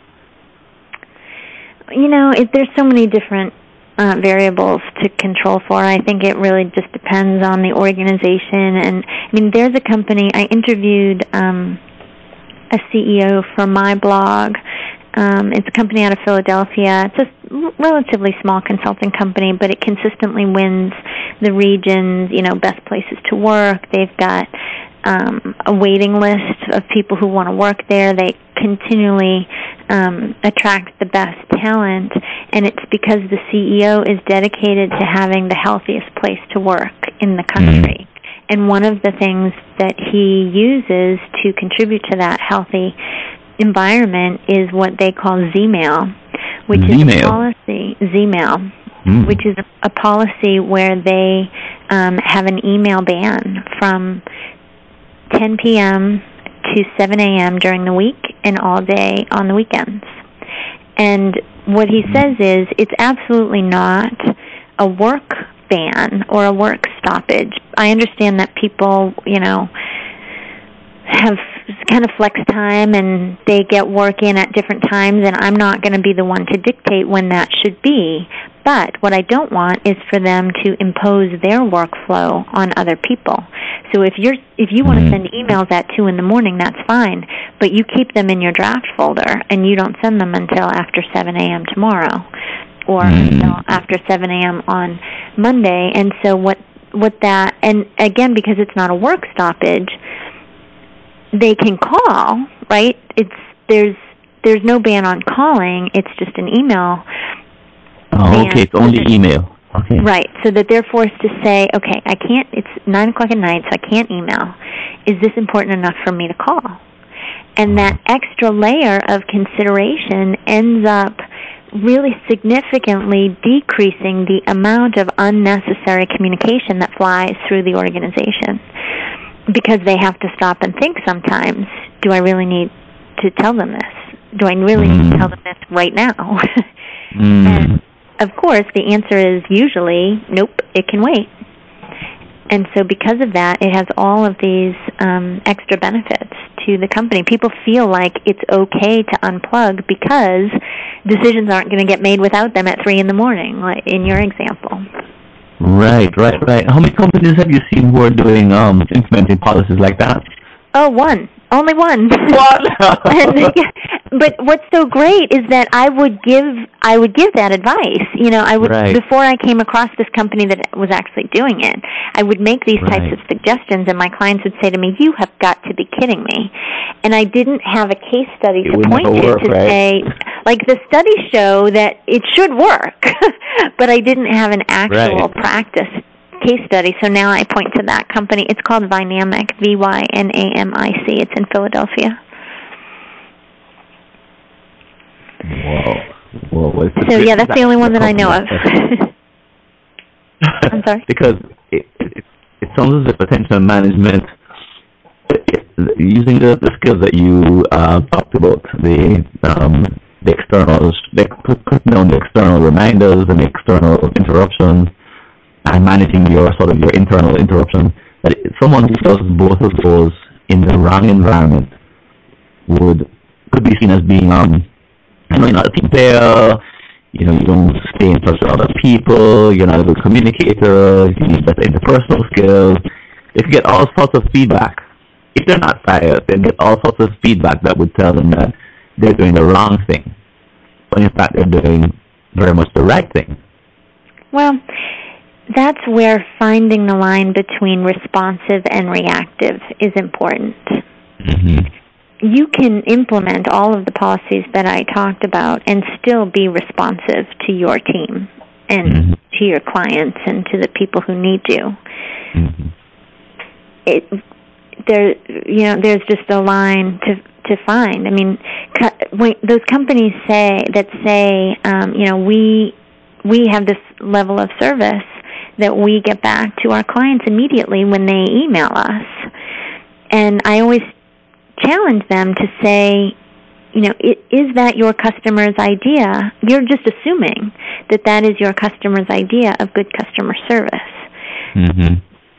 There's so many different variables to control for. I think it really just depends on the organization. And, there's a company, I interviewed a CEO for my blog. It's a company out of Philadelphia. It's a relatively small consulting company, but it consistently wins the region's, best places to work. They've got a waiting list of people who want to work there. They continually attract the best talent, and it's because the CEO is dedicated to having the healthiest place to work in the country. And one of the things that he uses to contribute to that healthy environment is what they call Zmail, which is a policy. Zmail, which is a policy where they have an email ban from 10 p.m. to 7 a.m. during the week and all day on the weekends. And what he says is it's absolutely not a work ban or a work stoppage. I understand that people, have kind of flex time and they get work in at different times, and I'm not going to be the one to dictate when that should be. But what I don't want is for them to impose their workflow on other people. So if you want to send emails at 2 in the morning, that's fine, but you keep them in your draft folder and you don't send them until after 7 a.m. tomorrow or until after 7 a.m. on Monday. And so what that, and again, because it's not a work stoppage, they can call, right? There's no ban on calling. It's just an email. Oh, okay. It's only email. Okay. Right. So that they're forced to say, okay, I can't. It's 9 o'clock at night, so I can't email. Is this important enough for me to call? And that extra layer of consideration ends up really significantly decreasing the amount of unnecessary communication that flies through the organization. Because they have to stop and think sometimes, do I really need to tell them this? Do I really need to tell them this right now? And, of course, the answer is usually, nope, it can wait. And so because of that, it has all of these extra benefits to the company. People feel like it's okay to unplug because decisions aren't going to get made without them at 3 in the morning, like in your example. Right. How many companies have you seen who are doing implementing policies like that? Oh, one. Only one. But what's so great is that I would give that advice. Before I came across this company that was actually doing it, I would make these types of suggestions, and my clients would say to me, "You have got to be kidding me." And I didn't have a case study to point to say, like, the studies show that it should work, but I didn't have an actual practice case study. So now I point to that company. It's called Vynamic, Vynamic. It's in Philadelphia. Whoa. So yeah, that's the only one that I know of. I'm sorry? Because it sounds as if attention management, using the skills that you talked about, the externals, putting down the external reminders and external interruptions, and managing your internal interruption, that someone who does both of those in the wrong environment could be seen as being you're not a team player, you don't stay in touch with other people, you're not a good communicator, you need better interpersonal skills. They could get all sorts of feedback. If they're not fired, they get all sorts of feedback that would tell them that they're doing the wrong thing, but in fact they're doing very much the right thing. Well, that's where finding the line between responsive and reactive is important. You can implement all of the policies that I talked about and still be responsive to your team and to your clients and to the people who need you. There's just a line to find. I mean, when those companies say, we have this level of service that we get back to our clients immediately when they email us. And I always challenge them to say, is that your customer's idea? You're just assuming that is your customer's idea of good customer service.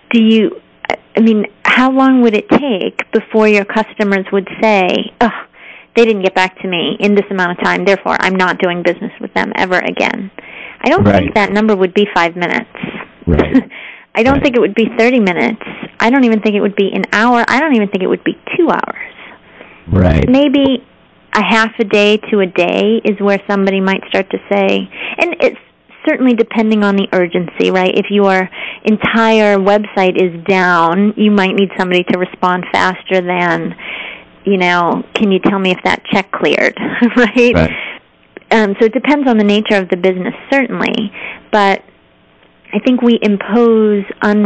How long would it take before your customers would say, oh, they didn't get back to me in this amount of time, therefore I'm not doing business with them ever again? I don't think that number would be 5 minutes. I don't think it would be 30 minutes. I don't even think it would be an hour. I don't even think it would be 2 hours. Maybe a half a day to a day is where somebody might start to say, and it's certainly depending on the urgency, right? If your entire website is down, you might need somebody to respond faster than, can you tell me if that check cleared, right? So it depends on the nature of the business, certainly, but I think we impose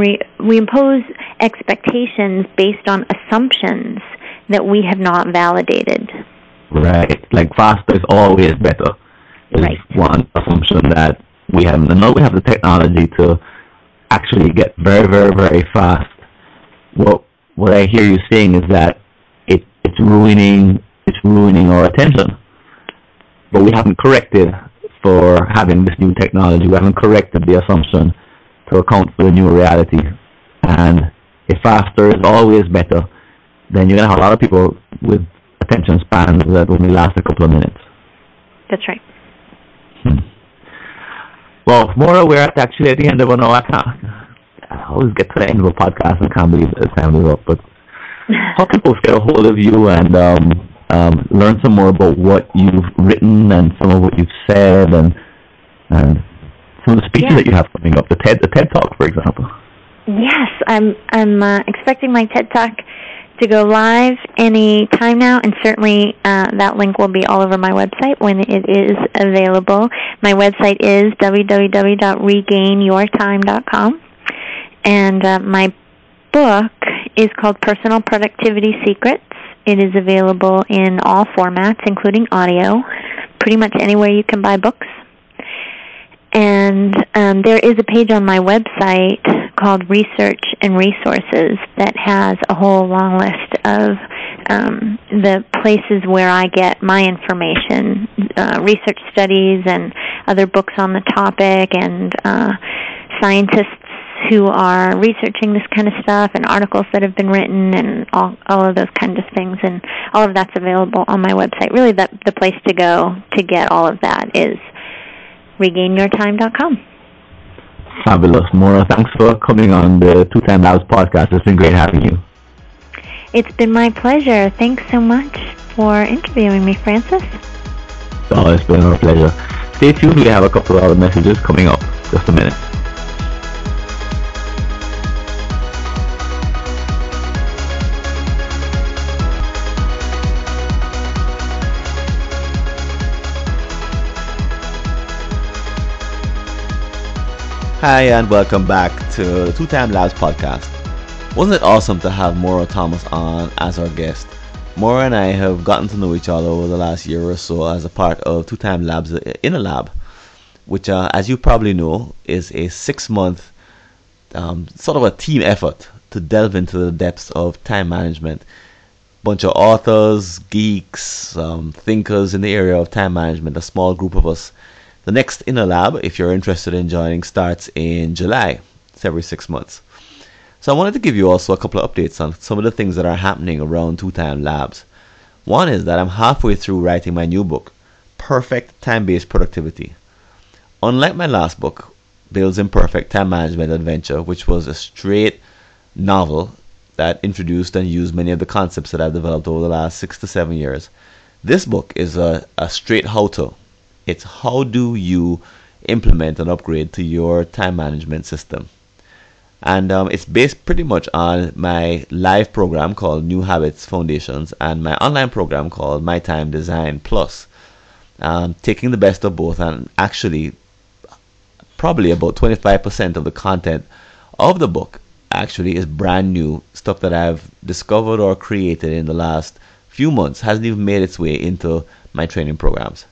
expectations based on assumptions that we have not validated. Like faster is always better. Is one assumption that we have. And now we have the technology to actually get very, very, very fast what I hear you saying is that it's ruining our attention. But we haven't corrected for having this new technology. We haven't corrected the assumption to account for the new reality. And if faster is always better, then you're going to have a lot of people with attention spans that only last a couple of minutes. That's right. Well, Maura, we're actually at the end of an hour. I always get to the end of a podcast and can't believe the time is up. But how can folks get a hold of you and learn some more about what you've written and some of what you've said and some of the speeches that you have coming up, the TED Talk, for example? Yes, I'm expecting my TED Talk to go live any time now, and certainly that link will be all over my website when it is available. My website is www.regainyourtime.com, and my book is called Personal Productivity Secrets. It is available in all formats, including audio, pretty much anywhere you can buy books. And there is a page on my website called Research and Resources that has a whole long list of the places where I get my information, research studies and other books on the topic, and scientists who are researching this kind of stuff, and articles that have been written, and all of those kinds of things. And all of that's available on my website. Really, the place to go to get all of that is regainyourtime.com. Fabulous. Maura, thanks for coming on the Two Time Labs podcast. It's been great having you. It's been my pleasure. Thanks so much for interviewing me, Francis. Oh, it's been our pleasure. Stay tuned. We have a couple of other messages coming up. Just a minute. Hi, and welcome back to the Two Time Labs podcast. Wasn't it awesome to have Maura Thomas on as our guest? Maura and I have gotten to know each other over the last year or so as a part of Two Time Labs in a Lab, which, as you probably know, is a 6-month sort of a team effort to delve into the depths of time management. Bunch of authors, geeks, thinkers in the area of time management, a small group of us. The next Inner Lab, if you're interested in joining, starts in July. It's every 6 months. So I wanted to give you also a couple of updates on some of the things that are happening around Two Time Labs. One is that I'm halfway through writing my new book, Perfect Time-Based Productivity. Unlike my last book, Bill's Imperfect Time Management Adventure, which was a straight novel that introduced and used many of the concepts that I've developed over the last 6 to 7 years, this book is a straight how-to. It's how do you implement an upgrade to your time management system. And it's based pretty much on my live program called New Habits Foundations and my online program called My Time Design Plus. Taking the best of both, and actually probably about 25% of the content of the book actually is brand new stuff that I've discovered or created in the last few months. Hasn't even made its way into my training programs.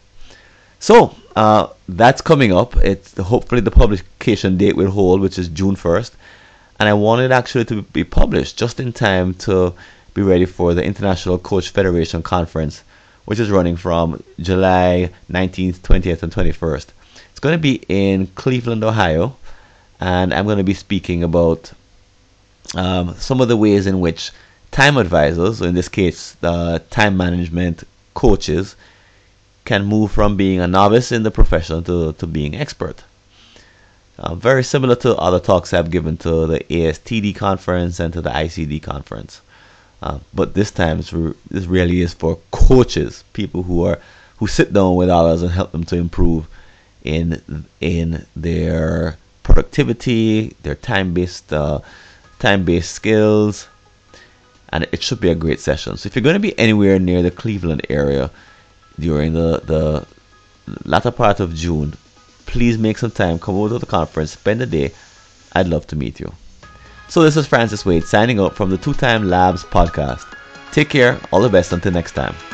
So that's coming up. It's hopefully the publication date will hold, which is June 1st. And I want it actually to be published just in time to be ready for the International Coach Federation Conference, which is running from July 19th, 20th, and 21st. It's going to be in Cleveland, Ohio. And I'm going to be speaking about some of the ways in which time advisors, in this case, time management coaches, can move from being a novice in the profession to being expert. Very similar to other talks I've given to the ASTD conference and to the ICD conference. But this time this really is for coaches, people who sit down with others and help them to improve in their productivity, their time-based skills, and it should be a great session. So if you're going to be anywhere near the Cleveland area during the latter part of June, please make some time, come over to the conference, spend a day. I'd love to meet you. So this is Francis Wade signing out from the Two Time Labs podcast. Take care, all the best until next time.